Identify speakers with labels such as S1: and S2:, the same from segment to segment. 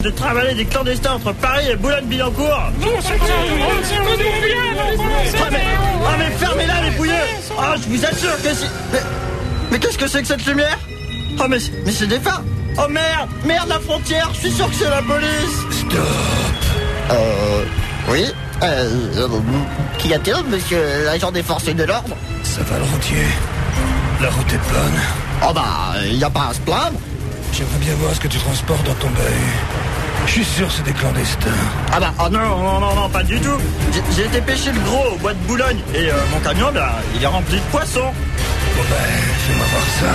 S1: de travailler des clandestins entre Paris et Boulogne-Billancourt. Mais fermez-la les bouilleux. Ah, je vous assure que si... Mais qu'est-ce que c'est que cette lumière? Oh mais c'est des phares. Oh merde la frontière, je suis sûr que c'est la police.
S2: Stop. Oui. Qu'y a-t-il, monsieur l'agent des forces de l'ordre?
S3: Ça va le routier. La route est bonne.
S2: Oh bah, y a pas à se plaindre.
S3: J'aimerais bien voir ce que tu transportes dans ton bahut. Je suis sûr c'est des clandestins.
S1: Ah bah, oh non, pas du tout. J'ai été pêcher le gros au bois de Boulogne et mon camion, il est rempli de poissons.
S3: Bon fais-moi voir ça.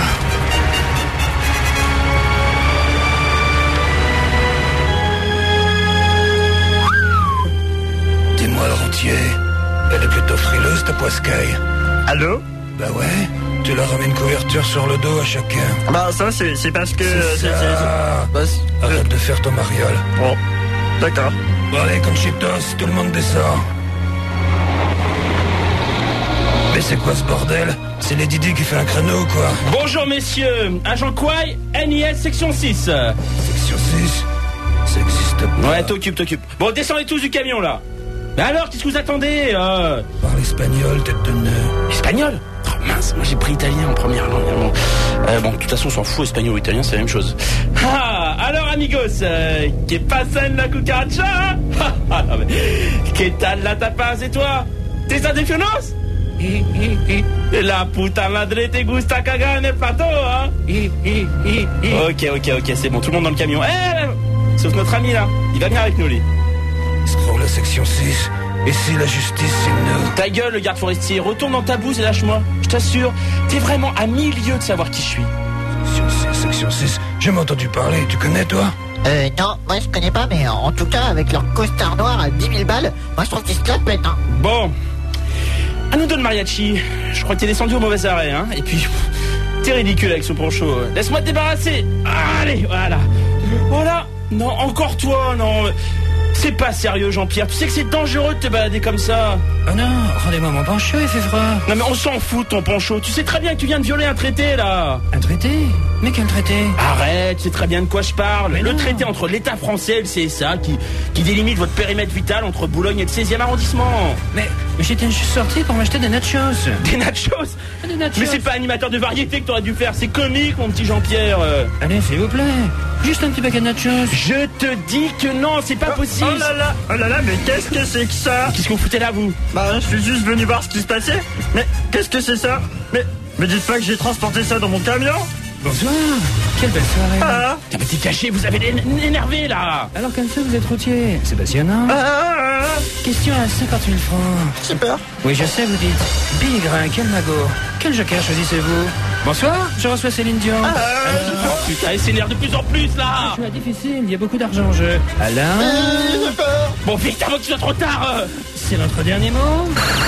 S3: Dis-moi le routier, elle est plutôt frileuse ta poiscaille.
S1: Allô?
S3: Bah ouais, tu leur remets une couverture sur le dos à chacun.
S1: Bah ça c'est parce que...
S3: Arrête de faire ton mariole.
S1: Bon, d'accord.
S3: Bon allez, Conchitos, tout le monde descend. Mais c'est quoi ce bordel? C'est les Didi qui fait un créneau ou quoi?
S4: Bonjour messieurs, agent Kouai, NIS section 6.
S3: Section 6? Ça existe pas.
S4: Ouais, t'occupe. Bon, descendez tous du camion là. Mais alors, qu'est-ce que vous attendez
S3: Parle espagnol, tête de nœud.
S4: Espagnol? Oh mince, moi j'ai pris italien en première langue. Bon, de toute façon on s'en fout, espagnol ou italien c'est la même chose. Ah, alors amigos, que pasa en la cucaracha? Que tal la tapas et toi? ¿T'es aficionados? La puta madre te gusta cagar en el plateau, hein? Ok, c'est bon, tout le monde dans le camion. Sauf notre ami là, il va venir avec nous lui.
S3: Scroll la section 6. Et si la justice c'est nous?
S4: Ta gueule le garde forestier, retourne dans ta bouse et lâche-moi. Je t'assure, t'es vraiment à 1000 lieues de savoir qui je suis.
S3: Section 6, j'ai entendu parler, tu connais toi?
S2: Non, moi je connais pas, mais en tout cas avec leur costard noir à 10 000 balles, moi je trouve qu'ils se la pètent, hein.
S4: Bon, à nous deux le mariachi. Je crois que t'es descendu au mauvais arrêt, hein. Et puis, t'es ridicule avec ce poncho. Laisse-moi te débarrasser. Allez, voilà. Voilà. Non, encore toi, non. C'est pas sérieux, Jean-Pierre. Tu sais que c'est dangereux de te balader comme ça.
S3: Oh non, rendez-moi mon poncho, il fait froid.
S4: Non mais on s'en fout de ton poncho. Tu sais très bien que tu viens de violer un traité, là.
S3: Un traité? Mais quel traité?
S4: Arrête, tu sais très bien de quoi je parle.
S3: Mais
S4: le
S3: non.
S4: traité entre l'État français et le CSA qui délimite votre périmètre vital entre Boulogne et le 16e arrondissement.
S3: Mais j'étais juste sorti pour m'acheter des nachos.
S4: Des nachos?
S3: Des nachos.
S4: Mais c'est pas animateur de variété que t'aurais dû faire. C'est comique, mon petit Jean-Pierre.
S3: Allez, s'il vous plaît. Juste un petit paquet de nachos.
S4: Je te dis que non, c'est pas possible.
S1: Oh là là, mais qu'est-ce que c'est que ça?
S4: Qu'est-ce que vous foutez là, vous?
S1: Bah, je suis juste venu voir ce qui se passait. Mais qu'est-ce que c'est ça? Mais dites pas que j'ai transporté ça dans mon camion.
S3: Bonsoir. Quelle belle soirée.
S1: Ah,
S4: Un petit cachet, vous avez énervé, là.
S3: Alors comme ça, vous êtes routier. C'est passionnant. Question à 50 000 francs.
S1: j'ai peur.
S3: Oui, je sais, vous dites. Bigre, quel magot. Quel joker choisissez-vous? Bonsoir, je reçois Céline Dion.
S4: Oh, putain, il s'énerve de plus en plus, là.
S3: Choix difficile, il y a beaucoup d'argent en jeu. Alain,
S1: J'ai peur.
S4: Bon, vite, avant qu'il soit trop tard.
S3: c'est notre dernier mot.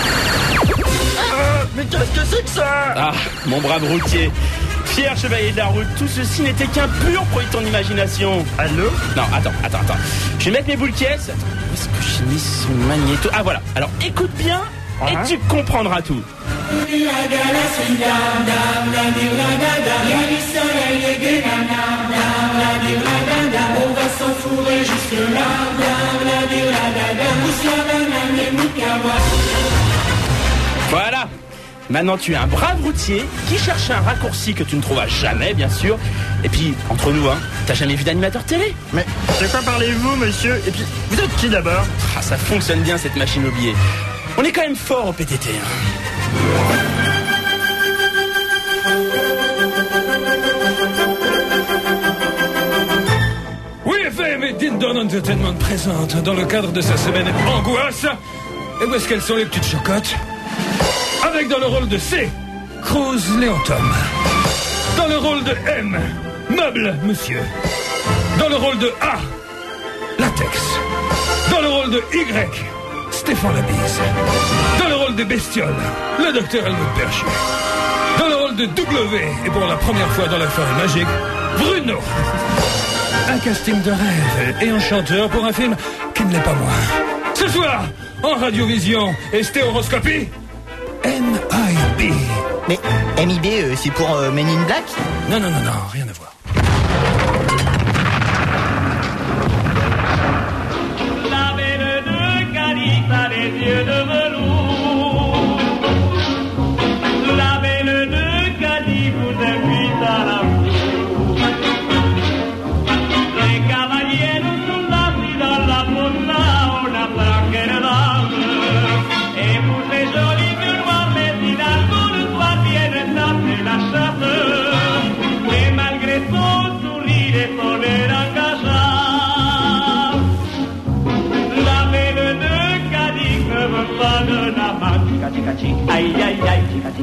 S1: Mais qu'est-ce que c'est que ça?
S4: Ah, mon brave routier. Fier chevalier de la route, tout ceci n'était qu'un pur produit de ton imagination.
S1: Allô?
S4: Non, attends. Je vais mettre mes boules caisses. Attends, où est-ce que j'ai mis son magnéto? Ah, voilà. Alors, écoute bien et tu comprendras tout.
S5: On va s'enfourrer jusque là.
S4: Voilà. Maintenant, tu es un brave routier qui cherche un raccourci que tu ne trouveras jamais, bien sûr. Et puis, entre nous, hein, t'as jamais vu d'animateur télé?
S1: Mais de quoi parlez-vous, monsieur? Et puis, vous êtes qui d'abord?
S4: Ah, ça fonctionne bien, cette machine au billet. On est quand même fort au PTT, hein.
S3: Oui, FM et Dindon Entertainment présente dans le cadre de sa semaine Angoisse. Et où est-ce qu'elles sont les petites chocottes? Avec dans le rôle de C, Cruz Léontom. Dans le rôle de M, Meuble Monsieur. Dans le rôle de A, Latex. Dans le rôle de Y, Stéphane Labise. Dans le rôle des bestioles, le docteur Helmut Perchu. Dans le rôle de W, et pour la première fois dans la forêt magique, Bruno. Un casting de rêve et un chanteur pour un film qui ne l'est pas moins. Ce soir, en radiovision et stéréoscopie, MIB.
S2: Mais MIB, c'est pour Men in Black?
S3: Non, rien à voir.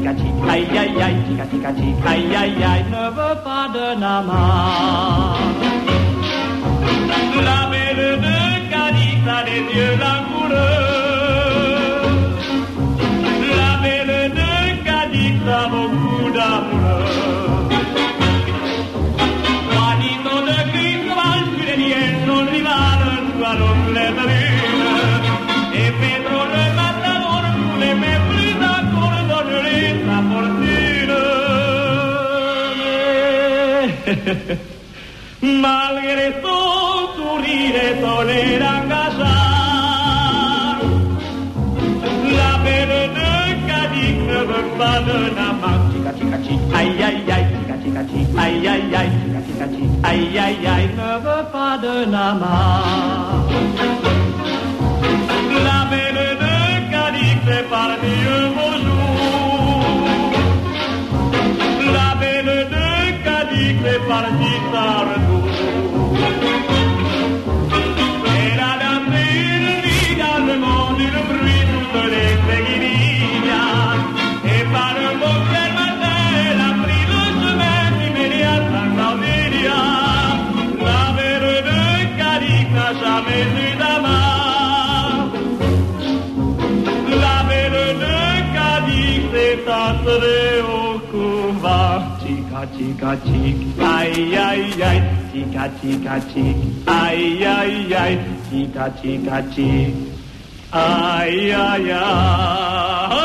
S5: tica tic, aïe aïe aïe, tica tica tic, aïe aïe aïe, ne veut pas de nama. La belle de Cadix a des yeux langoureux. La belle de Cadix a beaucoup d'amoureux. Juanito de Cristóbal, Juliette, son rival, soit l'homme les brunes. Et Pedro le matador, tous les mépris d'accord, donne-lui sa fortune. Malgré son sourire tolérant, la belle de Cadix ne veut pas de nama. Tica tica tic, aïe aïe aïe, tica tica tic, aïe aïe aïe, tica tica tic, aïe aïe aïe, ne veut pas de nama. La belle de Cadix est parmi eux beau jour. La belle de Cadix est partie sans retour. Elle a dansé une vie dans le monde, le bruit, toutes les péguillas. Et par un beau ciel matin, elle a pris le chemin immédiat sans Sardinia. La belle de Cadix n'a jamais eu d'amant. La belle de Cadix est entrée au couvent. Tica tica tic, aïe aïe aïe, tica tica tic, aïe aïe aïe, tica tica tic, aïe aïe aïe.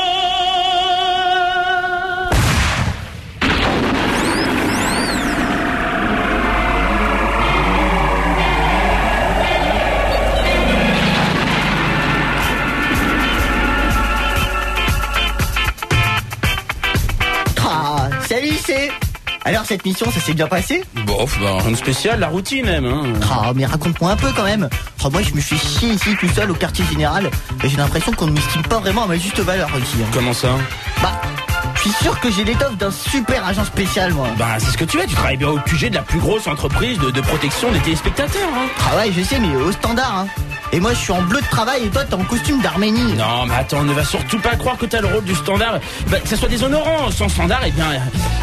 S2: Salut, c'est... Alors, cette mission, ça s'est bien passé?
S4: Bof, bah, rien de spécial, la routine même, hein.
S2: Ah, mais raconte-moi un peu quand même. Oh, moi, je me suis chié ici tout seul au quartier général et j'ai l'impression qu'on ne m'estime pas vraiment à ma juste valeur ici. Hein.
S4: Comment ça?
S2: Bah, je suis sûr que j'ai l'étoffe d'un super agent spécial, moi.
S4: Bah, c'est ce que tu es, tu travailles bien au QG de la plus grosse entreprise de protection des téléspectateurs, hein.
S2: Ah ouais, je sais, mais au standard, hein. Et moi, je suis en bleu de travail et toi, t'es en costume d'Arménie.
S4: Non, mais attends, ne va surtout pas croire que t'as le rôle du standard. Bah, que ça soit déshonorant. Sans standard, eh bien,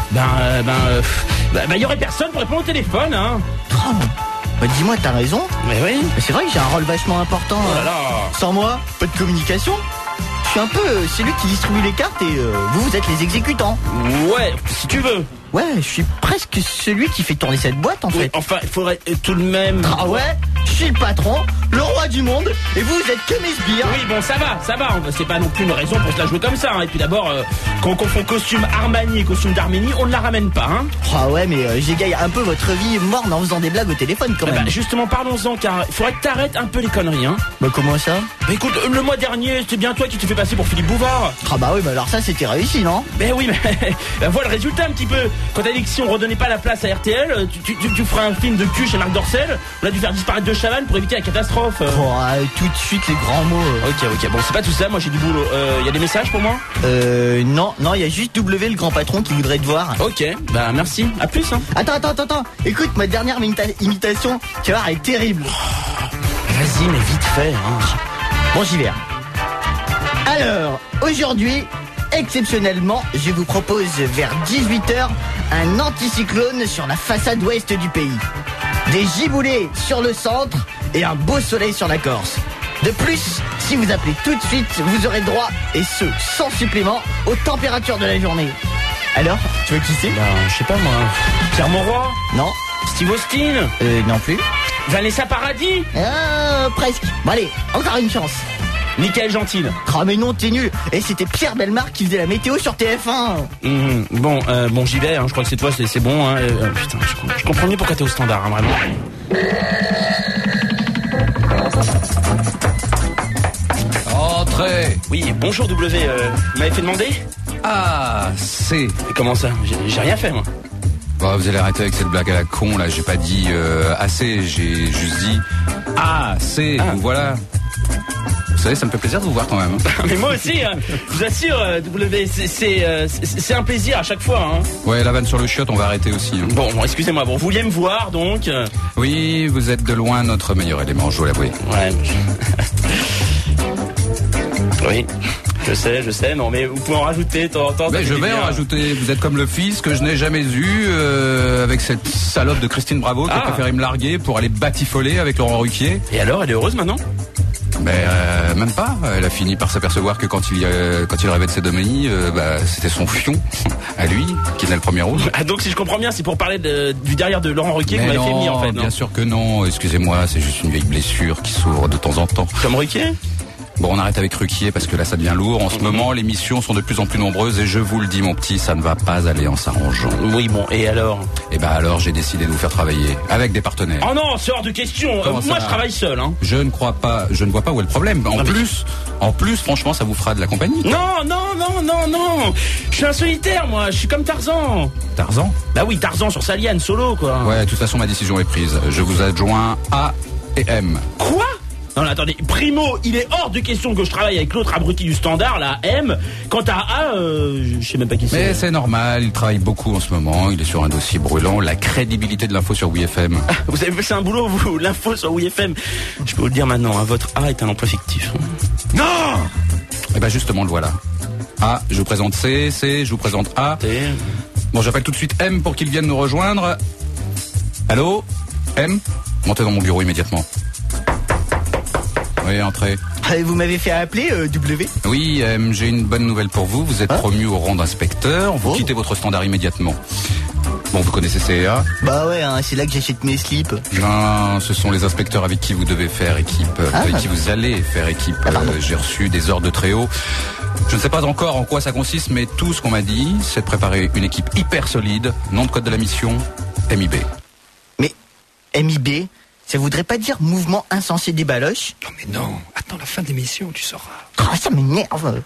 S4: y aurait personne pour répondre au téléphone, hein.
S2: Oh, bah dis-moi, t'as raison.
S4: Mais oui.
S2: Mais c'est vrai que j'ai un rôle vachement important.
S4: Oh là là.
S2: Sans moi, pas de communication. Je suis un peu celui qui distribue les cartes et vous êtes les exécutants.
S4: Ouais, si tu veux.
S2: Ouais, je suis presque celui qui fait tourner cette boîte en fait.
S4: Enfin, il faudrait tout de même...
S2: Ah ouais, je suis le patron, le roi du monde, et vous êtes que mes sbires.
S4: Oui, bon, ça va. C'est pas non plus une raison pour se la jouer comme ça, hein. Et puis d'abord, quand on confond costume Armani et costume d'Arménie, on ne la ramène pas, hein.
S2: Ah ouais, mais j'égaye un peu votre vie morne en faisant des blagues au téléphone quand même.
S4: Bah, justement, parlons-en, car il faudrait que t'arrêtes un peu les conneries, hein.
S2: Bah comment ça?
S4: Bah écoute, le mois dernier, c'était bien toi qui t'es fait passer pour Philippe Bouvard.
S2: Ah bah oui, mais alors ça c'était réussi, non?
S4: Ben oui, mais bah, voilà le résultat un petit peu. Quand t'as dit que si on redonnait pas la place à RTL, tu feras un film de cul chez Marc Dorcel. On a dû faire disparaître De Chavannes pour éviter la catastrophe.
S2: Oh, tout de suite les grands mots.
S4: Ok, bon c'est pas tout ça, moi j'ai du boulot. Y a des messages pour moi?
S2: Non, il y a juste W le grand patron qui voudrait te voir.
S4: Ok, bah merci, à plus hein.
S2: Attends, écoute ma dernière imitation, tu vas voir, elle est terrible.
S4: Vas-y, mais vite fait, hein.
S2: Bon, j'y vais. Alors, aujourd'hui, exceptionnellement, je vous propose vers 18h un anticyclone sur la façade ouest du pays. Des giboulées sur le centre et un beau soleil sur la Corse. De plus, si vous appelez tout de suite, vous aurez droit, et ce, sans supplément, aux températures de la journée. Alors, tu veux qui c'est?
S4: Bah, je sais pas moi. Pierre Mauroy?
S2: Non.
S4: Steve Austin?
S2: Non plus.
S4: Vanessa Paradis?
S2: Presque. Bon allez, encore une chance.
S4: Michael Gentil.
S2: Ah mais non, t'es nul. Et c'était Pierre Bellemare qui faisait la météo sur TF1.
S4: Bon, j'y vais, hein. Je crois que c'est toi, c'est bon, hein. Putain, je comprends mieux pourquoi t'es au standard, hein, vraiment.
S6: Entrez.
S4: Oui, bonjour W, vous m'avez fait demander?
S6: Ah, c'est...
S4: Comment ça? J'ai rien fait, moi.
S6: Bon, vous allez arrêter avec cette blague à la con, là. J'ai pas dit assez, j'ai juste dit... Ah, c'est... Donc voilà. Vous savez, ça me fait plaisir de vous voir quand même.
S4: Mais moi aussi, hein. Je vous assure, W, c'est un plaisir à chaque fois, hein.
S6: Ouais, la vanne sur le chiotte, on va arrêter aussi. Hein.
S4: Bon, excusez-moi, vous vouliez me voir, donc...
S6: Oui, vous êtes de loin notre meilleur élément, je dois l'avouer.
S4: Ouais. Oui. Je sais, non, mais vous pouvez en rajouter de temps en temps.
S6: Mais je vais en rajouter. Vous êtes comme le fils que je n'ai jamais eu avec cette salope de Christine Bravo qui a préféré me larguer pour aller batifoler avec Laurent Ruquier.
S4: Et alors, elle est heureuse maintenant?
S6: Mais même pas. Elle a fini par s'apercevoir que quand il rêvait de ses domaines, c'était son fion à lui qui tenait le premier rôle.
S4: Ah, donc si je comprends bien, c'est pour parler du derrière de Laurent Ruquier que vous m'avez fait venir en fait. Non,
S6: bien sûr que non. Excusez-moi, c'est juste une vieille blessure qui s'ouvre de temps en temps.
S4: Comme Ruquier?
S6: Bon, on arrête avec Ruquier parce que là ça devient lourd. En ce moment, les missions sont de plus en plus nombreuses et je vous le dis, mon petit, ça ne va pas aller en s'arrangeant.
S4: Oui, bon, et alors?
S6: Alors j'ai décidé de vous faire travailler avec des partenaires.
S4: Oh non, c'est hors de question. Moi, je travaille seul, hein.
S6: Je ne vois pas où est le problème. En plus, franchement, ça vous fera de la compagnie.
S4: Non. Je suis un solitaire, moi. Je suis comme Tarzan.
S6: Tarzan?
S4: Bah oui, Tarzan sur sa liane, solo, quoi.
S6: Ouais, de toute façon, ma décision est prise. Je vous adjoins A et M.
S4: Quoi? Non, attendez, Primo, il est hors de question que je travaille avec l'autre abruti du Standard, là, M. Quant à A, je sais même pas qui c'est.
S6: Mais c'est normal, il travaille beaucoup en ce moment, il est sur un dossier brûlant, la crédibilité de l'info sur WeFM.
S4: Ah, vous avez fait un boulot, vous, l'info sur WeFM. Je peux vous le dire maintenant, hein, votre A est un emploi fictif.
S6: Non! Justement, le voilà. A, je vous présente C, je vous présente A. Bon, j'appelle tout de suite M pour qu'il vienne nous rejoindre. Allô? M? Montez dans mon bureau immédiatement. Oui, entrez.
S2: Vous m'avez fait appeler, W?
S6: Oui, j'ai une bonne nouvelle pour vous. Vous êtes promu au rang d'inspecteur. Vous quittez votre Standard immédiatement. Bon, vous connaissez CEA?
S2: Bah ouais, hein, c'est là que j'achète mes slips.
S6: Non, ce sont les inspecteurs avec qui vous devez faire équipe, avec qui vous allez faire équipe. J'ai reçu des ordres de très haut. Je ne sais pas encore en quoi ça consiste, mais tout ce qu'on m'a dit, c'est de préparer une équipe hyper solide. Nom de code de la mission, MIB.
S2: Mais MIB, ça voudrait pas dire mouvement insensé des baloches?
S3: Non mais non, attends la fin de l'émission, tu sauras.
S2: Oh, ça m'énerve.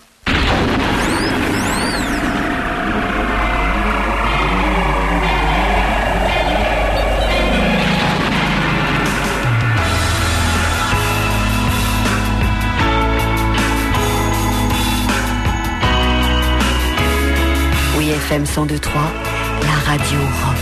S7: Oui, FM 102.3, la radio rock.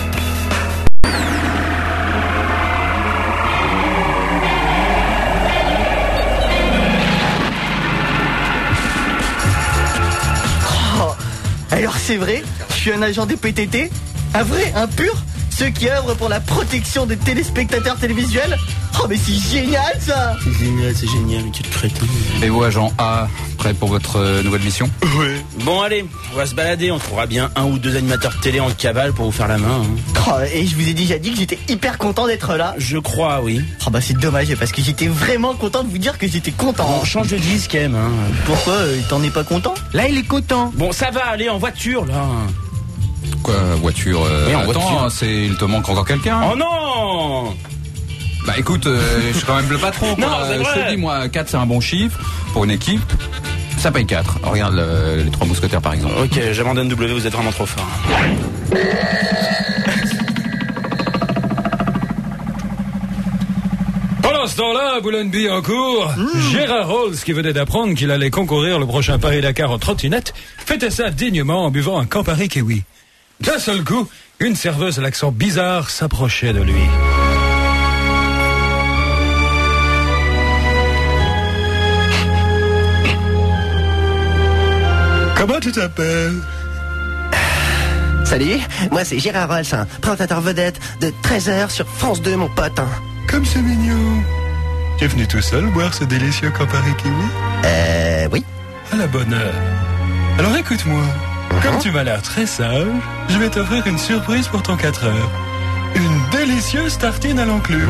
S2: Alors c'est vrai, je suis un agent des PTT, un vrai, un pur, ceux qui œuvrent pour la protection des téléspectateurs télévisuels. Oh mais c'est génial ça!
S4: C'est génial, quel crétin.
S6: Et vous, agent A, prêt pour votre nouvelle mission?
S4: Oui. Bon allez, on va se balader, on trouvera bien un ou deux animateurs de télé en cavale pour vous faire la main. Hein.
S2: Oh, et je vous ai déjà dit que j'étais hyper content d'être là.
S4: Je crois, oui.
S2: Oh c'est dommage parce que j'étais vraiment content de vous dire que j'étais content.
S4: Bon, change de disque, M. Hein.
S2: Pourquoi t'en es pas content? Là il est content.
S4: Bon ça va, aller en voiture là.
S6: Quoi, voiture?
S4: Oui, en
S6: attends,
S4: voiture.
S6: il te manque encore quelqu'un?
S4: Oh non!
S6: Bah écoute, je suis quand même le patron.
S4: Non, c'est vrai.
S6: Je te dis, moi, 4 c'est un bon chiffre. Pour une équipe, ça paye 4. Regarde les 3 mousquetaires par exemple.
S4: Ok, j'abandonne W, vous êtes vraiment trop fort.
S3: Pendant ce temps-là, à Boulogne-Billancourt, Gérard Rolls, qui venait d'apprendre qu'il allait concourir le prochain Paris-Dakar en trottinette, fêtait ça dignement en buvant un Campari Kiwi. D'un seul coup, une serveuse à l'accent bizarre s'approchait de lui. Comment tu t'appelles?
S8: Salut, moi c'est Gérard Rolls, hein, présentateur vedette de 13h sur France 2, mon pote. Hein.
S3: Comme c'est mignon. Tu es venu tout seul boire ce délicieux Campari Kiwi?
S8: Oui.
S3: À la bonne heure. Alors écoute-moi, comme tu m'as l'air très sage, je vais t'offrir une surprise pour ton 4 heures. Une délicieuse tartine à l'enclume.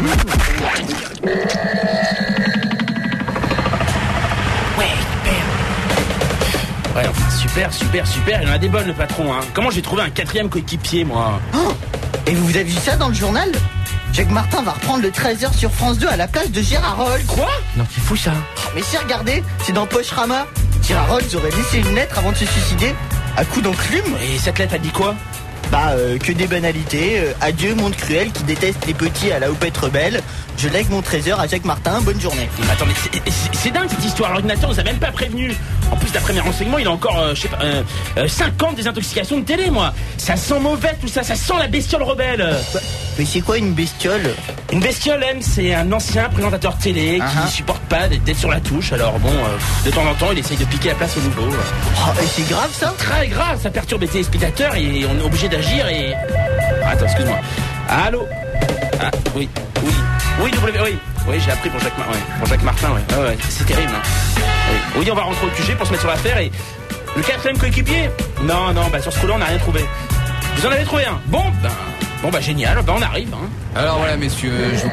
S4: Ouais, enfin, super, il en a des bonnes le patron, hein. Comment j'ai trouvé un 4e coéquipier, moi?
S2: Oh, et vous avez vu ça dans le journal? Jacques Martin va reprendre le 13h sur France 2 à la place de Gérard Rolls.
S4: Quoi? Non, c'est fou ça.
S2: Mais si, regardez, c'est dans Pocherama. Gérard Rolls aurait laissé une lettre avant de se suicider, à coup d'enclume.
S4: Et cette lettre a dit quoi?
S2: Que des banalités. Adieu, monde cruel qui déteste les petits à la houppette rebelle. je lègue mon trésor à Jacques Martin. Bonne journée.
S4: Mais attendez, c'est dingue cette histoire. L'ordinateur nous a même pas prévenu. En plus, d'après mes renseignements, il a encore, 5 ans de désintoxication de télé, moi. Ça sent mauvais tout ça, ça sent la bestiole rebelle.
S2: Mais c'est quoi une bestiole?
S4: Une bestiole, c'est un ancien présentateur télé qui supporte pas d'être sur la touche. Alors bon, de temps en temps, il essaye de piquer la place au nouveau.
S2: Oh, et c'est grave ça?
S4: Très grave, ça perturbe les téléspectateurs et on est obligé d'agir et... Attends, excuse-moi. Allô? Ah, oui, j'ai appris pour Jacques Martin, ouais, c'est terrible, hein. Oui, on va rentrer au QG pour se mettre sur l'affaire et... Le 4e coéquipier? Non, sur ce coup-là, on n'a rien trouvé. Vous en avez trouvé un? Bon, génial, on arrive, hein.
S6: Alors voilà, messieurs, je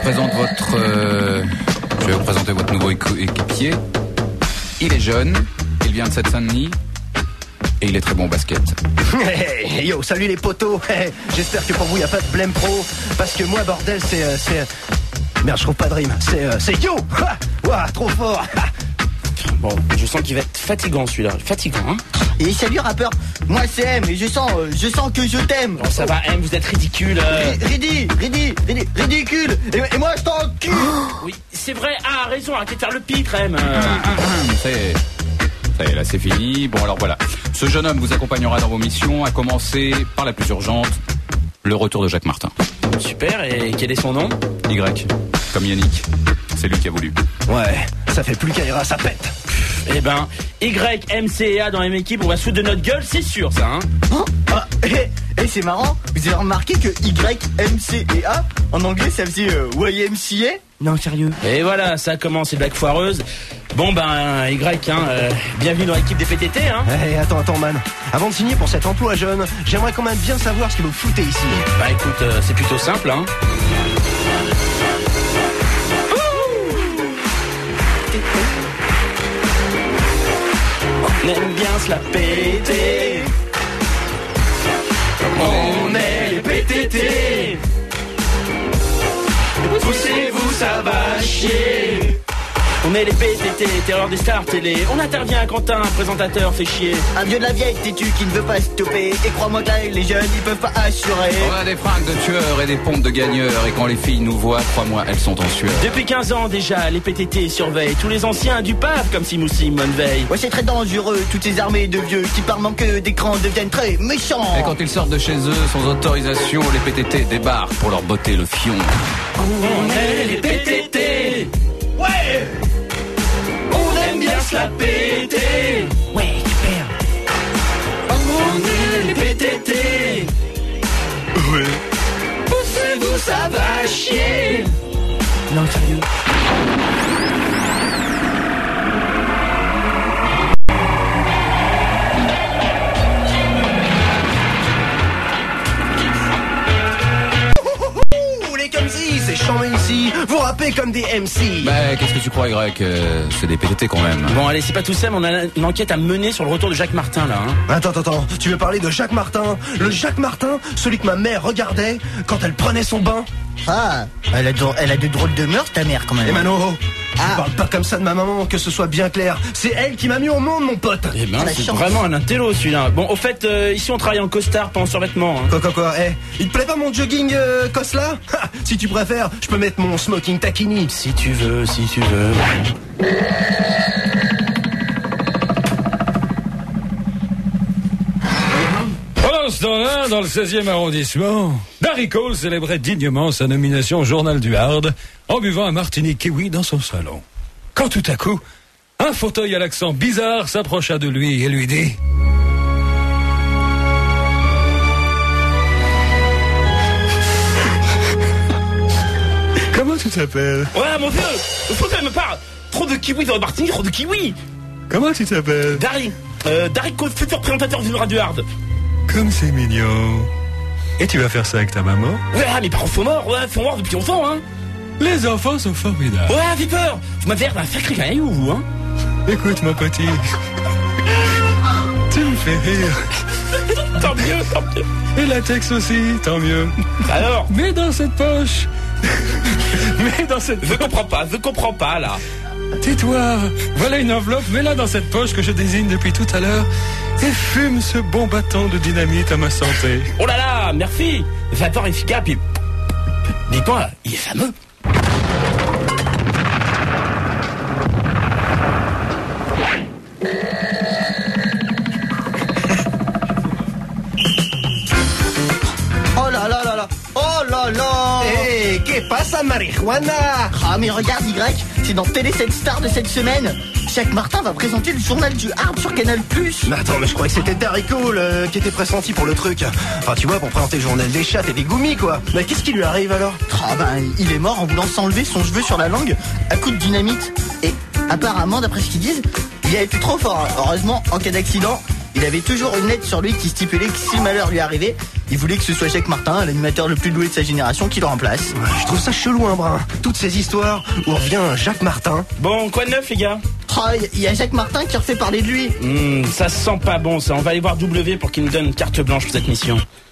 S6: vais vous présenter votre nouveau équipier. Il est jeune, il vient de Seine-Saint-Denis et il est très bon au basket.
S8: Hey, yo, salut les potos. Hey, j'espère que pour vous, il n'y a pas de blême pro. Parce que moi, bordel, c'est... Merde, je trouve pas de rime. C'est yo. Ouah, trop fort.
S4: Bon, je sens qu'il va être fatigant celui-là. Fatigant, hein.
S2: Et salut rappeur, moi c'est M et je sens que je t'aime.
S4: Bon, ça va M, vous êtes ridicule.
S2: Ridicule. Et moi je t'encule.
S4: Oui, c'est vrai. Ah, raison, arrêtez de faire le pitre, M.
S6: Ça y est, là c'est fini. Bon alors voilà, ce jeune homme vous accompagnera dans vos missions, à commencer par la plus urgente, le retour de Jacques Martin.
S4: Super, et quel est son nom?
S6: Y, comme Yannick. C'est lui qui a voulu.
S8: Ouais, ça fait plus qu'Aïra, ça pète.
S4: Eh ben, Y, M, C et A dans la même équipe, on va se foutre de notre gueule, c'est sûr ça, hein.
S2: Et c'est marrant, vous avez remarqué que Y, M, C et A, en anglais ça faisait YMCA? Non, sérieux.
S4: Et voilà, ça commence, les blagues foireuses. Bon Y, bienvenue dans l'équipe des PTT, hein.
S8: Hey, attends, man. Avant de signer pour cet emploi jeune, j'aimerais quand même bien savoir ce que vous foutez ici.
S4: Bah écoute, c'est plutôt simple, hein. On aime bien se la péter. On est les PTT. Poussez-vous, ça va chier. On est les PTT, terreur des stars télé. On intervient quand un présentateur fait chier.
S2: Un vieux de la vieille têtu qui ne veut pas stopper. Et crois-moi que là, les jeunes, ils peuvent pas assurer.
S6: On a des fringues de tueurs et des pompes de gagneurs. Et quand les filles nous voient, crois-moi, elles sont en sueur.
S4: Depuis 15 ans déjà, les PTT surveillent tous les anciens du PAF comme si Moussi Monveille.
S2: Ouais, c'est très dangereux, toutes ces armées de vieux qui par manque d'écran deviennent très méchants.
S6: Et quand ils sortent de chez eux sans autorisation, les PTT débarquent pour leur botter le fion.
S4: On est les PTT. Ouais. On aime bien se la péter. Ouais, super. On est les PTT. Ouais. Poussez-vous, ça va chier. Non, sérieux.
S8: C'est chant ici, vous rappez comme des MC.
S6: Bah qu'est-ce que tu crois Y, c'est des PTT quand même.
S4: Bon allez, c'est pas tout ça, mais on a une enquête à mener sur le retour de Jacques Martin là, hein.
S8: Attends, tu veux parler de Jacques Martin? Le Jacques Martin, celui que ma mère regardait quand elle prenait son bain?
S2: Ah, elle a de drôles de mœurs ta mère quand même.
S8: Eh Mano, tu parles pas comme ça de ma maman, que ce soit bien clair. C'est elle qui m'a mis au monde, mon pote.
S4: Eh ben, c'est vraiment un intello celui-là. Bon, au fait, ici on travaille en costard, pas en survêtement, hein.
S8: Quoi, il te plaît pas mon jogging cos là? Si tu préfères, je peux mettre mon smoking taquini.
S4: Si tu veux.
S3: Pendant ce temps-là, dans le 16e arrondissement, Darry Cole célébrait dignement sa nomination au Journal du Hard en buvant un martini kiwi dans son salon. Quand tout à coup, un fauteuil à l'accent bizarre s'approcha de lui et lui dit... Comment tu t'appelles?
S4: Ouais, mon vieux, le fauteuil me parle. Trop de kiwi dans le martini, trop de kiwi.
S3: Comment tu t'appelles?
S4: Darry Cole, futur présentateur du Radio Hard.
S3: Comme c'est mignon. Et tu vas faire ça avec ta maman?
S4: Ouais, mes parents sont morts, depuis longtemps, hein.
S3: Les enfants sont formidables.
S4: Ouais, j'ai peur. Vous m'avez l'air d'un sacré caillou, vous, hein.
S3: Écoute, mon petit. Tu me fais rire.
S4: Tant mieux.
S3: Et la Tex aussi, tant mieux.
S4: Alors?
S3: Mais dans cette poche.
S4: Je comprends pas, là.
S3: Tais-toi. Voilà une enveloppe, mets-la dans cette poche que je désigne depuis tout à l'heure. Et fume ce bon bâton de dynamite à ma santé.
S4: Oh là là, merci. J'adore efficace, puis... Dis-toi, il est fameux.
S8: marijuana.
S2: Ah mais regarde Y, c'est dans Télé 7 Star de cette semaine. Jacques Martin va présenter le journal du hard sur Canal+.
S8: Mais attends, mais je croyais que c'était Darrico qui était pressenti pour le truc. Enfin, tu vois, pour présenter le journal des chattes et des goumis, quoi. Mais qu'est-ce qui lui arrive alors?
S2: Ah ben, il est mort en voulant s'enlever son cheveu sur la langue à coups de dynamite. Et apparemment, d'après ce qu'ils disent, il a été trop fort. Heureusement, en cas d'accident, il avait toujours une lettre sur lui qui stipulait que si malheur lui arrivait, il voulait que ce soit Jacques Martin, l'animateur le plus doué de sa génération, qui le remplace.
S8: Ouais, je trouve ça chelou, un brin. Toutes ces histoires où revient Jacques Martin.
S4: Bon, quoi de neuf, les gars?
S2: Ah, il y a Jacques Martin qui refait parler de lui.
S4: Ça sent pas bon, ça. On va aller voir W pour qu'il nous donne une carte blanche pour cette mission.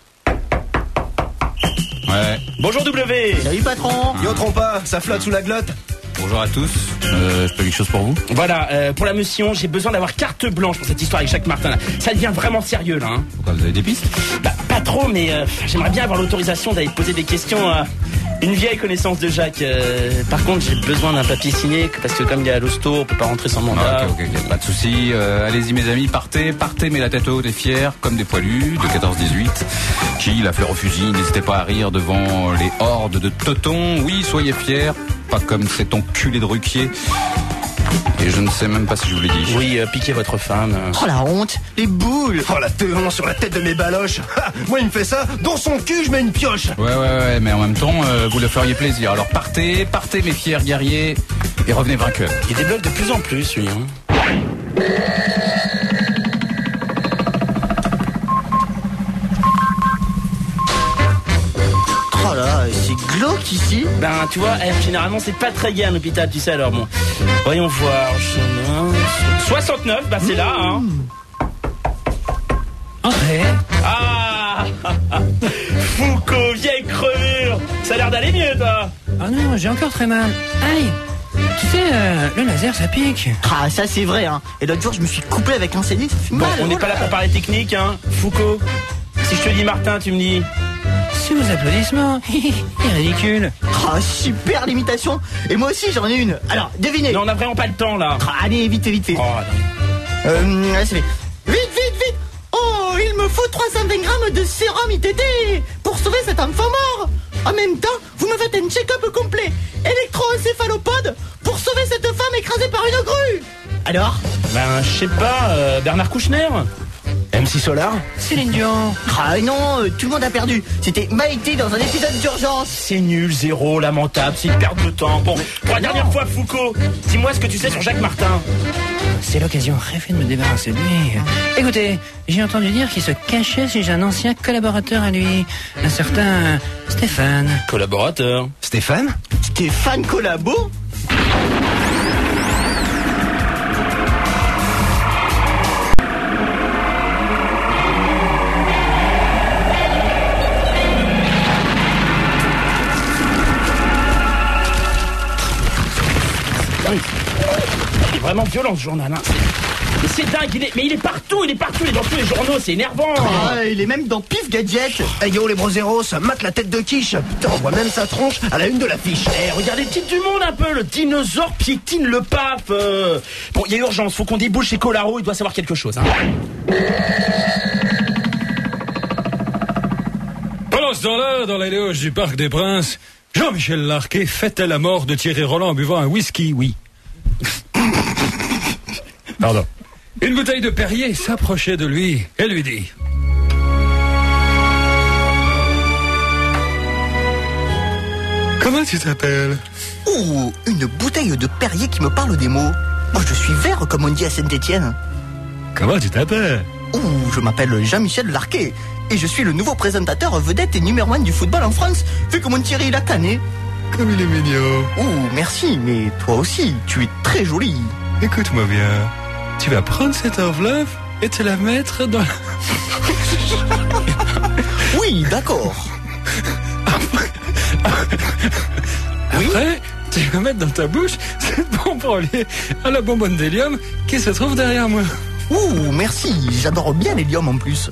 S6: Ouais.
S4: Bonjour W.
S2: Salut patron.
S8: Yo, trompa, ça flotte sous la glotte.
S6: Bonjour à tous. Je peux quelque chose pour vous?
S4: Voilà, pour la mission, j'ai besoin d'avoir carte blanche pour cette histoire avec Jacques Martin là. Ça devient vraiment sérieux là.
S6: Pourquoi, vous avez des pistes?
S4: Bah, pas trop, mais j'aimerais bien avoir l'autorisation d'aller poser des questions à une vieille connaissance de Jacques. Par contre, j'ai besoin d'un papier signé parce que comme il est à l'hosto, on peut pas rentrer sans mandat.
S6: Ok, pas de soucis. Allez-y mes amis, partez, mais la tête haute et fière, comme des poilus de 14-18. Qui, la fleur au fusil, n'hésitez pas à rire devant les hordes de totons. Oui, soyez fiers, pas comme cet enculé de Ruquier. Et je ne sais même pas si je vous l'ai dit.
S4: Oui, piquez votre femme.
S2: Oh la honte, les boules.
S8: Oh la teon sur la tête de mes baloches. Ha, moi il me fait ça, dans son cul je mets une pioche.
S6: Ouais, mais en même temps, vous le feriez plaisir. Alors partez mes fiers guerriers, et revenez vainqueurs.
S4: Il débloque de plus en plus, lui.
S2: Oh là, c'est glauque ici.
S4: Ben, tu vois, généralement, c'est pas très gai un hôpital, tu sais, alors bon. Voyons voir. 69, bah c'est là, hein.
S3: Entrez.
S4: Ah Foucault, vieille crevure. Ça a l'air d'aller mieux, toi.
S3: Ah non, j'ai encore très mal. Aïe. Tu sais, le laser, ça pique.
S2: Ah ça c'est vrai hein. Et l'autre jour je me suis coupé avec un CD, ça fait
S4: Bon,
S2: mal.
S4: on n'est pas là pour parler technique, hein. Foucault, si je te dis Martin, tu me dis...
S3: Sous vos applaudissements. C'est ridicule.
S2: Ah super l'imitation. Et moi aussi j'en ai une. Alors devinez.
S4: Non, on n'a vraiment pas le temps, là.
S2: Ah, allez vite fait.
S4: Oh,
S2: Allez, c'est fait. Vite. Oh il me faut 320 grammes de sérum ITT pour sauver cet enfant mort. En même temps vous me faites un check-up complet électroencéphalopode pour sauver cette femme écrasée par une grue. Alors
S4: ben, je sais pas, Bernard Kouchner.
S8: MC Solar.
S3: Céline Dion.
S2: Ah non, tout le monde a perdu. C'était Maïté dans un épisode d'urgence.
S4: C'est nul, zéro, lamentable, c'est une perte de temps. Bon, pour la dernière fois, Foucault, dis-moi ce que tu sais sur Jacques Martin.
S3: C'est l'occasion rêvée de me débarrasser de lui. Écoutez, j'ai entendu dire qu'il se cachait chez un ancien collaborateur à lui, un certain Stéphane.
S4: Collaborateur.
S8: Stéphane
S2: Collabo.
S4: Il est vraiment violent ce journal, hein. Mais c'est dingue, il est partout, il est dans tous les journaux, c'est énervant.
S2: Ah, il est même dans Pif Gadget.
S8: Hey yo les broseros, mate la tête de quiche. Putain, on voit même sa tronche à la une de l'affiche.
S4: Eh, regardez le titre du Monde un peu, le dinosaure piétine le pape. Bon, il y a urgence, faut qu'on débouche chez Colaro, il doit savoir quelque chose, hein.
S3: Pendant ce temps-là, dans les loges du Parc des Princes, Jean-Michel Larquet fêtait la mort de Thierry Roland en buvant un whisky, oui. Pardon. Une bouteille de Perrier s'approchait de lui et lui dit: comment tu t'appelles?
S2: Ouh, une bouteille de Perrier qui me parle des mots. Moi je suis vert comme on dit à Saint-Étienne.
S3: Comment tu t'appelles?
S2: Ouh, je m'appelle Jean-Michel Larquet et je suis le nouveau présentateur vedette et numéro 1 du football en France, vu que mon Thierry il a canné.
S3: Comme il est mignon.
S2: Ouh, merci, mais toi aussi, tu es très jolie.
S3: Écoute-moi bien. Tu vas prendre cette enveloppe et te la mettre dans...
S2: Oui, d'accord.
S3: Après, tu vas mettre dans ta bouche cette bombe reliée à la bonbonne d'hélium qui se trouve derrière moi.
S2: Ouh, merci, j'adore bien l'hélium en plus.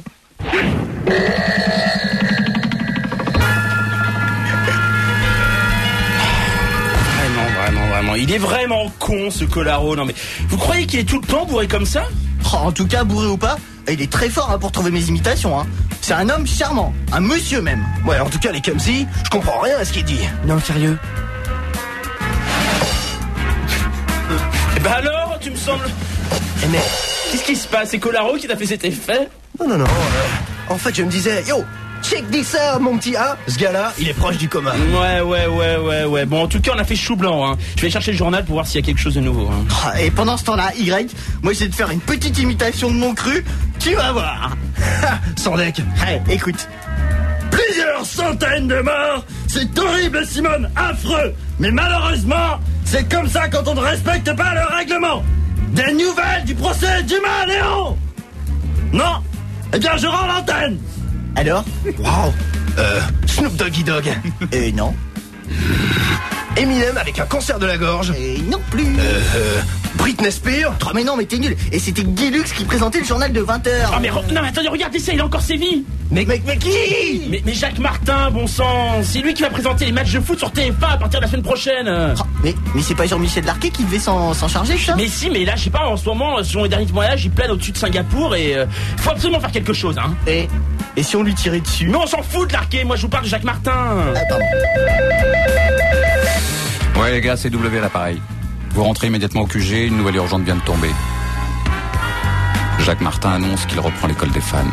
S4: Vraiment, il est vraiment con ce Colaro. Non mais, vous croyez qu'il est tout le temps bourré comme ça?
S2: Oh, en tout cas, bourré ou pas, il est très fort pour trouver mes imitations. Hein. C'est un homme charmant, un monsieur même.
S8: Ouais, en tout cas les Kamsi, je comprends rien à ce qu'il dit.
S2: Non, sérieux.
S4: semble...
S8: Mais
S4: Qu'est-ce qui se passe? C'est Colaro qui t'a fait cet effet?
S8: non. En fait, je me disais, yo, check this out, mon petit A. Ce gars-là, il est proche du coma.
S4: Ouais. Bon, en tout cas, on a fait chou blanc, hein. Je vais chercher le journal pour voir s'il y a quelque chose de nouveau, hein.
S2: Et pendant ce temps-là, Y, moi je vais te faire une petite imitation de mon cru. Tu vas voir.
S8: Sans deck.
S2: Allez, écoute.
S1: Plusieurs centaines de morts. C'est horrible, Simone, affreux. Mais malheureusement, c'est comme ça quand on ne respecte pas le règlement. Des nouvelles du procès d'Humain Léon? Non? Eh bien, je rends l'antenne.
S2: Alors?
S8: Wow. Snoop Doggy Dogg.
S2: Non.
S8: Eminem avec un cancer de la gorge.
S2: Et non plus.
S8: Britney Spears.
S2: Oh mais non, mais t'es nul. Et c'était Guilux qui présentait le journal de 20h.
S4: Ah mais non mais attendez, regardez ça, il a encore sévi.
S8: Mais qui?
S4: Mais Jacques Martin, bon sang, c'est lui qui va présenter les matchs de foot sur TF1 à partir de la semaine prochaine.
S2: Mais c'est pas Jean-Michel Larquet qui devait s'en charger, ça?
S4: Mais si, mais là, je sais pas, en ce moment, selon les derniers témoignages, il plane au-dessus de Singapour et faut absolument faire quelque chose, hein.
S2: Et si on lui tirait dessus?
S4: Mais on s'en fout de Larquet, moi je vous parle de Jacques Martin.
S2: Ah, pardon.
S6: Ouais les gars, c'est W à l'appareil. Vous rentrez immédiatement au QG, une nouvelle urgente vient de tomber. Jacques Martin annonce qu'il reprend l'école des fans.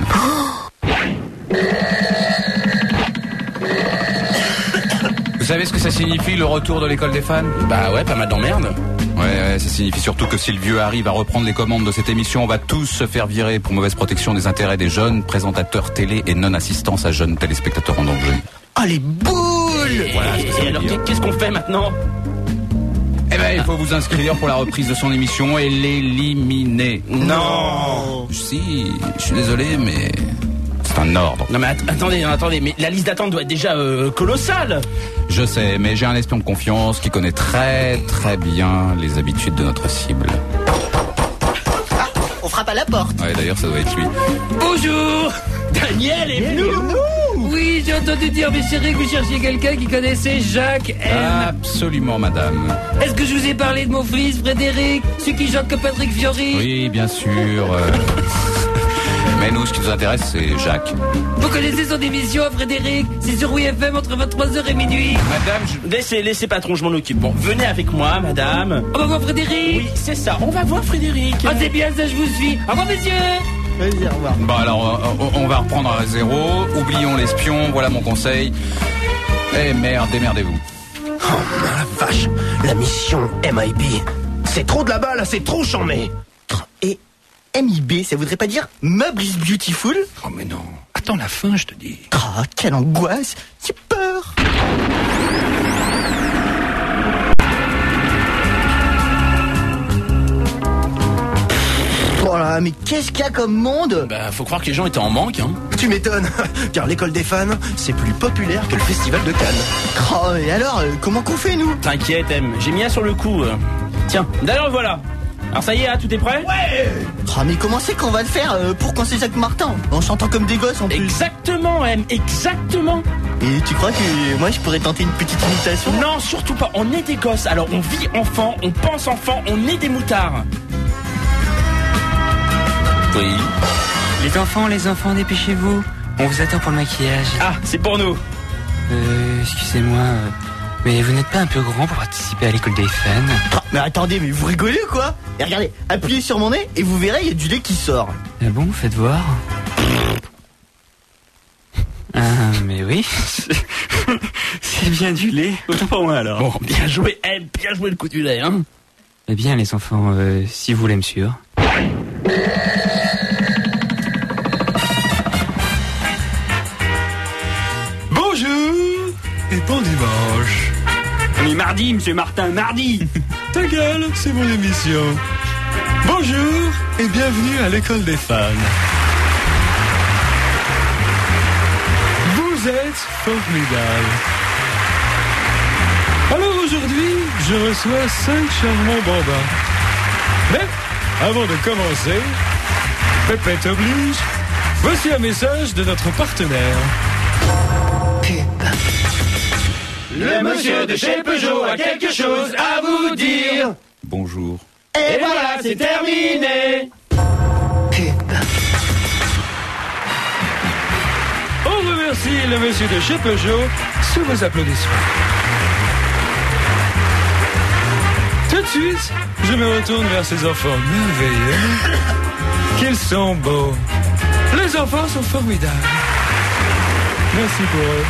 S6: Vous savez ce que ça signifie, le retour de l'école des fans?
S4: Bah ouais, pas mal d'emmerde.
S6: Ouais, ça signifie surtout que si le vieux arrive à reprendre les commandes de cette émission, on va tous se faire virer pour mauvaise protection des intérêts des jeunes présentateurs télé et non-assistance à jeunes téléspectateurs en danger.
S2: Oh les boules!
S4: Voilà, et alors qu'est-ce qu'on fait maintenant?
S6: Eh ben, il faut vous inscrire pour la reprise de son émission et l'éliminer.
S4: Non.
S6: Si, je suis désolé, mais c'est un ordre.
S4: Non mais attendez, mais la liste d'attente doit être déjà colossale.
S6: Je sais, mais j'ai un espion de confiance qui connaît très très bien les habitudes de notre cible.
S2: Ah, on frappe à la porte.
S6: Ouais, d'ailleurs, ça doit être lui.
S4: Bonjour. Daniel est venu.
S9: Oui, j'ai entendu dire, mes chéris, que vous cherchiez quelqu'un qui connaissait Jacques M.
S6: Absolument, madame.
S9: Est-ce que je vous ai parlé de mon fils, Frédéric, celui qui chante comme Patrick Fiori?
S6: Oui, bien sûr. Mais nous, ce qui nous intéresse, c'est Jacques.
S9: Vous connaissez son émission, Frédéric? C'est sur WFM entre 23h et minuit.
S6: Madame,
S4: Laissez patron, je m'en occupe. Bon, venez avec moi, madame.
S9: On va voir Frédéric?
S4: Oui, c'est ça, on va voir Frédéric.
S9: Ah, c'est bien, ça, je vous suis. Au revoir, messieurs.
S2: Vas-y, au revoir.
S6: Bon, alors, on va reprendre à zéro. Oublions l'espion, voilà mon conseil. Eh merde, démerdez-vous.
S8: Oh la vache. La mission MIB. C'est trop de la balle, c'est trop chambé.
S2: Et MIB, ça voudrait pas dire Meubles is Beautiful?
S6: Oh mais non, attends la fin, je te dis.
S2: Oh, quelle angoisse. J'ai peur. Oh là, mais qu'est-ce qu'il y a comme monde?
S4: Bah, faut croire que les gens étaient en manque, hein.
S8: Tu m'étonnes, car l'école des fans, c'est plus populaire que le festival de Cannes.
S2: Oh, et alors, comment qu'on fait, nous?
S4: T'inquiète, M, j'ai mis un sur le coup. Tiens, d'ailleurs, voilà. Alors ça y est, hein, tout est prêt?
S2: Ouais. Oh, mais comment c'est qu'on va le faire pour qu'on sait Jacques Martin? En chantant comme des gosses, en plus.
S4: Exactement, M, exactement.
S2: Et tu crois que moi, je pourrais tenter une petite imitation?
S4: Non, surtout pas, on est des gosses. Alors on vit enfant, on pense enfant, on est des moutards. Oui.
S9: Les enfants, dépêchez-vous. On vous attend pour le maquillage.
S4: Ah, c'est pour nous.
S9: Excusez-moi, mais vous n'êtes pas un peu grand pour participer à l'école des fans?
S2: Oh, mais attendez, mais vous rigolez ou quoi? Et regardez, appuyez sur mon nez et vous verrez, il y a du lait qui sort.
S9: Ah bon, faites voir. Ah, mais oui. C'est bien du lait.
S4: Autant pour moi alors. Bon, bien joué, M, bien joué le coup du lait, hein.
S9: Eh bien, les enfants, si vous voulez me suivre.
S3: Bonjour et bon dimanche.
S9: Mais mardi, monsieur Martin, mardi.
S3: Ta gueule, c'est mon émission. Bonjour et bienvenue à l'école des fans. Vous êtes formidables. Alors aujourd'hui, je reçois 5 charmants bambins. Mais, avant de commencer, Pépette oblige, voici un message de notre partenaire.
S5: Le monsieur de chez Peugeot a quelque chose à vous dire.
S6: Bonjour.
S5: Et voilà, c'est terminé.
S3: On remercie le monsieur de chez Peugeot sous vos applaudissements. Tout de suite, je me retourne vers ces enfants merveilleux. Qu'ils sont beaux. Les enfants sont formidables. Merci pour eux.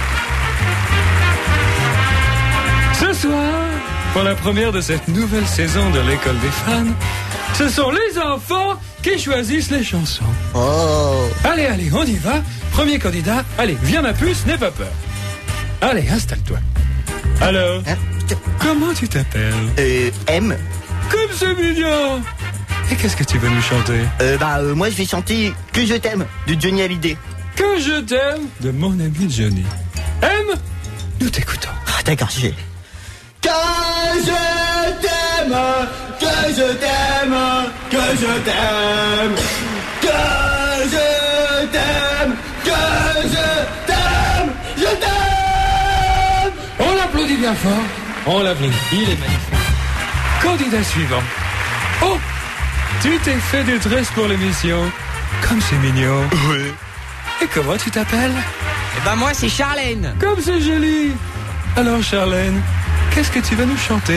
S3: Ce soir, pour la première de cette nouvelle saison de l'école des fans, ce sont les enfants qui choisissent les chansons.
S2: Oh.
S3: Allez, on y va. Premier candidat. Allez, viens ma puce, n'aie pas peur. Allez, installe-toi. Alors, comment tu t'appelles?
S2: M.
S3: Comme c'est mignon. Et qu'est-ce que tu veux nous chanter?
S2: Moi je vais chanter Que je t'aime de Johnny Hallyday.
S3: Que je t'aime de mon ami Johnny. M, nous t'écoutons.
S2: Ah, d'accord, je vais. Que je t'aime, que je t'aime, que je t'aime, que je t'aime, que je t'aime, je t'aime.
S3: On l'applaudit bien fort. On l'applaudit. Il est magnifique. Candidat suivant. Oh, tu t'es fait des tresses pour l'émission. Comme c'est mignon.
S6: Oui.
S3: Et comment tu t'appelles?
S10: Eh ben moi c'est Charlène.
S3: Comme c'est joli. Alors Charlène, qu'est-ce que tu vas nous chanter?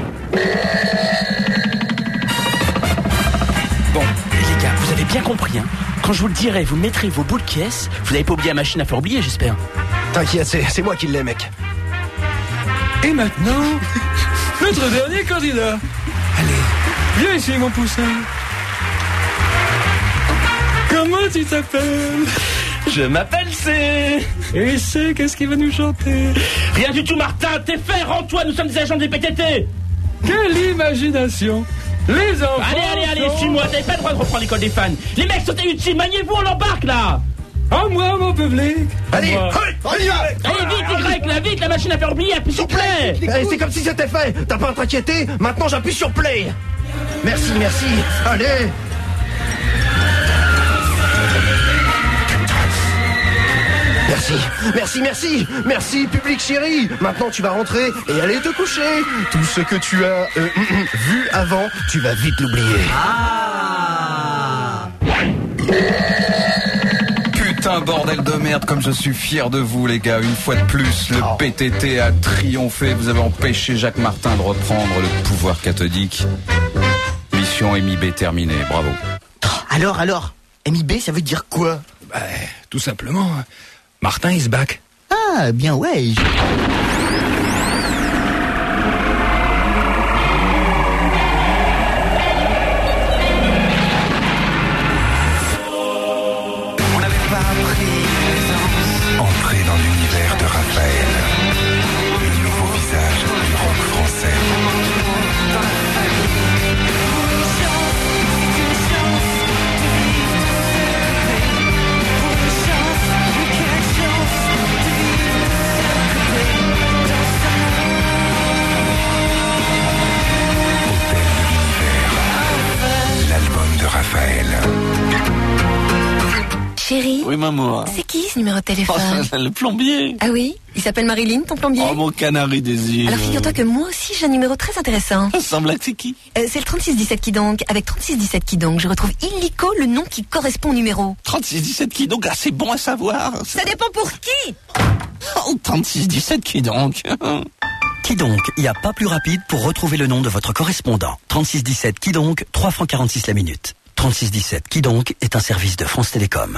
S4: Bon, les gars, vous avez bien compris, hein. Quand je vous le dirai, vous mettrez vos boules de caisse. Vous n'avez pas oublié la machine à faire oublier, j'espère.
S8: T'inquiète, c'est moi qui l'ai, mec.
S3: Et maintenant, notre dernier candidat. Allez, viens ici mon poussin. Comment tu t'appelles?
S4: Je m'appelle C.
S3: Et C, qu'est-ce qu'il va nous chanter?
S4: Rien du tout, Martin. T'es fait, rends-toi, nous sommes des agents du PTT.
S3: Quelle imagination. Les enfants.
S4: Allez, suis-moi. T'avais pas le droit de reprendre l'école des fans. Les mecs sont inutiles. Maniez-vous, on l'embarque là.
S3: À moi, mon public.
S8: Allez,
S2: On y va.
S4: Allez, vite, Y, là, vite, la machine à faire oublier, appuie sur play.
S8: Allez, c'est comme si c'était fait. T'as pas à t'inquiéter. Maintenant, j'appuie sur play. Merci. Allez. Merci, public chéri. Maintenant, tu vas rentrer et aller te coucher. Tout ce que tu as vu avant, tu vas vite l'oublier.
S6: Putain, bordel de merde, comme je suis fier de vous, les gars. Une fois de plus, le PTT a triomphé. Vous avez empêché Jacques Martin de reprendre le pouvoir cathodique. Mission MIB terminée, bravo.
S2: Alors, MIB, ça veut dire quoi?
S3: Tout simplement, Martin is back.
S2: Ah, bien ouais.
S11: Entrez dans l'univers de Raphaël, le nouveau visage du rock français. Hôtel de l'univers, l'album de Raphaël.
S12: Chérie,
S13: Oui, maman.
S12: c'est qui ce numéro de téléphone?
S13: Le plombier.
S12: Ah oui, il s'appelle Marilyn, ton plombier?
S13: Oh, mon canari des îles.
S12: Alors figure-toi que moi aussi j'ai un numéro très intéressant.
S13: Sans blague, c'est qui?
S12: C'est le 3617 qui donc. Avec 3617 qui donc, je retrouve illico le nom qui correspond au numéro.
S13: 3617 qui donc? Ah, c'est bon à savoir.
S12: Ça dépend pour qui?
S13: Oh, 3617 qui donc?
S14: Qui donc? Il n'y a pas plus rapide pour retrouver le nom de votre correspondant. 3617 qui donc? 3 francs 46 la minute. 3617 qui donc est un service de France Télécom.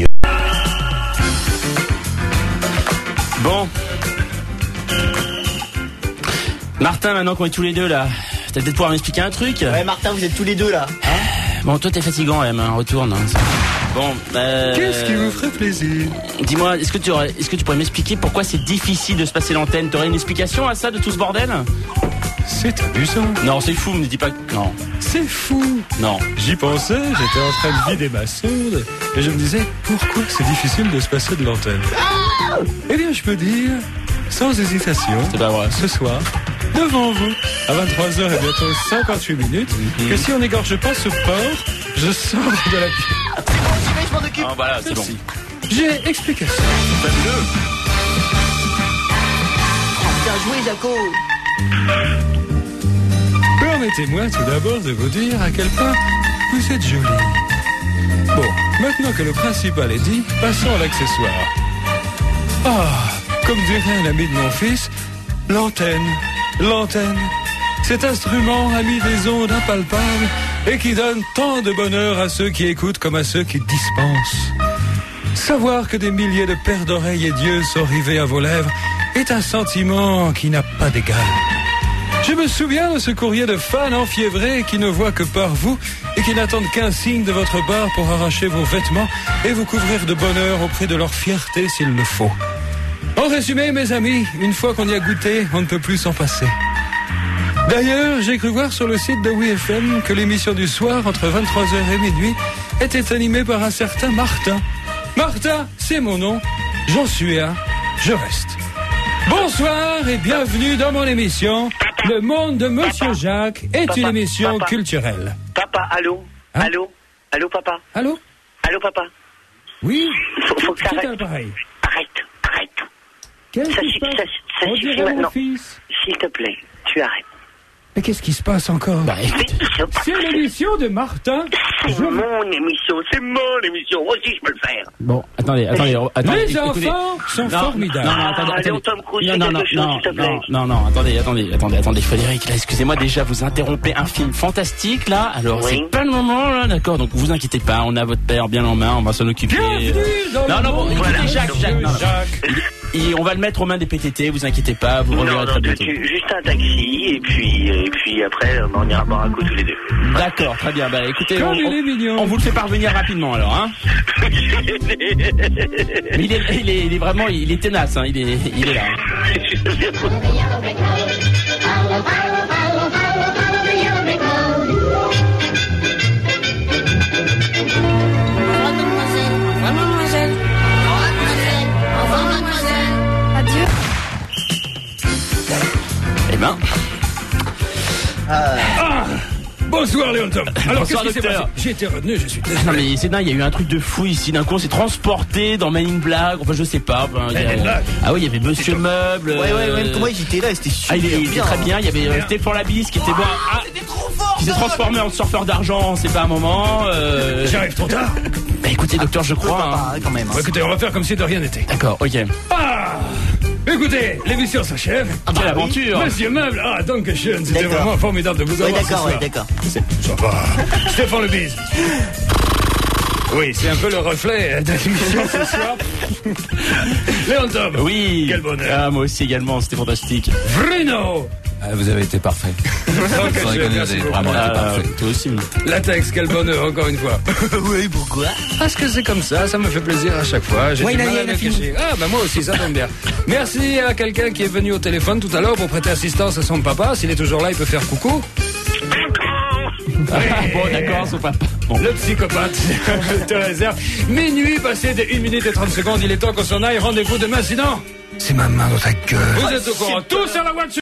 S4: Bon. Martin, maintenant qu'on est tous les deux là, t'as peut-être pouvoir m'expliquer un truc?
S2: Ouais, Martin, vous êtes tous les deux là.
S4: Bon, toi t'es fatigant, M, hein, retourne. Hein. Bon,
S3: Qu'est-ce qui vous ferait plaisir?
S4: Dis-moi, est-ce que tu pourrais m'expliquer pourquoi c'est difficile de se passer l'antenne? T'aurais une explication à ça, de tout ce bordel?
S3: C'est amusant.
S4: Non, c'est fou, me dis pas que... Non.
S3: C'est fou.
S4: Non.
S3: J'y pensais, j'étais en train de vider ma sonde, et je me disais, pourquoi c'est difficile de se passer de l'antenne? Eh bien, je peux dire, sans hésitation,
S4: c'est pas vrai.
S3: Ce soir, devant vous, à 23h et bientôt 58 minutes, que si on n'égorge pas ce porc, je sors de la pièce.
S2: C'est bon, j'y vais, je m'en occupe.
S4: Ah, voilà, c'est bon.
S3: J'ai explication.
S2: Bien joué, Jaco.
S3: Permettez-moi tout d'abord de vous dire à quel point vous êtes jolie. Bon, maintenant que le principal est dit, passons à l'accessoire. Ah, comme dirait un ami de mon fils, l'antenne, Cet instrument ami des ondes impalpables et qui donne tant de bonheur à ceux qui écoutent comme à ceux qui dispensent. Savoir que des milliers de paires d'oreilles et d'yeux sont rivés à vos lèvres est un sentiment qui n'a pas d'égal. Je me souviens de ce courrier de fans enfiévrés qui ne voient que par vous et qui n'attendent qu'un signe de votre part pour arracher vos vêtements et vous couvrir de bonheur auprès de leur fierté s'il le faut. En résumé, mes amis, une fois qu'on y a goûté, on ne peut plus s'en passer. D'ailleurs, j'ai cru voir sur le site de WeFM que l'émission du soir, entre 23h et minuit, était animée par un certain Martin. Martin, c'est mon nom, j'en suis un, je reste. Bonsoir et bienvenue dans mon émission. Le monde de Monsieur Jacques est une émission culturelle.
S15: Papa, allô,
S3: hein?
S15: Allô, papa.
S3: Allô,
S15: papa.
S3: Oui.
S15: Faut que t'arrêtes. Arrête.
S3: Qu'est-ce qui se passe?
S15: Ça
S3: On
S15: suffit
S3: dirait
S15: maintenant.
S3: mon fils.
S15: S'il te plaît, tu arrêtes.
S3: Mais qu'est-ce qui se passe encore? C'est l'émission de Martin.
S15: C'est mon émission. Moi aussi, je peux le faire.
S4: Bon, attendez.
S3: Les
S4: écoutez.
S3: enfants sont formidables.
S15: Allez, Tom Cruise, fais quelque chose, s'il te plaît.
S4: Non, attendez, Frédéric, là, excusez-moi, déjà, vous interrompez un film fantastique, là, alors
S15: Oui.
S4: c'est pas le moment, là, d'accord, donc vous inquiétez pas, on a votre père bien en main, on va s'en occuper. Écoutez,
S15: Voilà,
S4: Jacques,
S15: donc,
S4: et on va le mettre aux mains des PTT, vous inquiétez pas, vous reverrez très bientôt.
S15: juste un taxi, et puis après, on ira boire un coup tous les deux.
S4: D'accord, très bien, bah écoutez,
S3: Comme il est mignon.
S4: on vous le fait parvenir rapidement, alors, hein. Mais il est vraiment, il est tenace, hein, il est là.
S12: Adieu.
S4: Eh ben.
S3: Bonsoir Léon Tom. Alors
S4: Bonsoir,
S3: qu'est-ce qui s'est
S4: docteur.
S3: passé? J'ai été retenu, je suis
S4: Non
S3: désolé.
S4: mais c'est dingue, il y a eu un truc de fou ici, d'un coup on s'est transporté dans Men in Black, enfin je sais pas.
S3: Men in Black.
S4: Ah oui, il y avait Monsieur Meuble.
S2: Ouais, comment ils étaient là, c'était super
S4: il était
S2: bien.
S4: très bien, il y avait Stéphane Labisse qui était bon. Qui s'est transformé en surfeur d'argent, c'est pas un moment.
S3: J'arrive trop tard.
S4: Bah écoutez docteur, je crois.
S2: Quand même.
S3: Bon, écoutez, on va faire comme si de rien n'était.
S4: D'accord, ok.
S3: Écoutez, l'émission s'achève.
S4: Quelle aventure.
S3: Monsieur Meuble, danke schön, c'était
S2: D'accord.
S3: vraiment formidable de vous avoir ce soir.
S2: D'accord.
S3: Ça va. Stéphane Le Bise. Oui, c'est un peu le reflet de l'émission ce soir. Léon Tom.
S4: Oui.
S3: Quel bonheur.
S4: Ah, moi aussi également, c'était fantastique.
S3: Bruno.
S6: Vous avez été parfait.
S3: Sans
S6: Vous avez
S3: merci beaucoup.
S6: vraiment été parfait.
S4: Toi aussi.
S3: Latex, quel bonheur, encore une fois.
S2: Oui, pourquoi?
S3: Parce que c'est comme ça me fait plaisir à chaque fois. J'ai
S2: Ouais,
S3: du
S2: il a
S3: mal à
S2: rien
S3: me
S2: à
S3: cacher. Ah, bah moi aussi, ça tombe bien. Merci à quelqu'un qui est venu au téléphone tout à l'heure pour prêter assistance à son papa. S'il est toujours là, il peut faire coucou.
S4: Bon, d'accord, son papa. Bon.
S3: Le psychopathe te réserve. Minuit, passé de 1 minute et 30 secondes, il est temps qu'on s'en aille. Rendez-vous demain, sinon... C'est ma main dans ta gueule. Vous êtes au courant. Tous sur la voiture.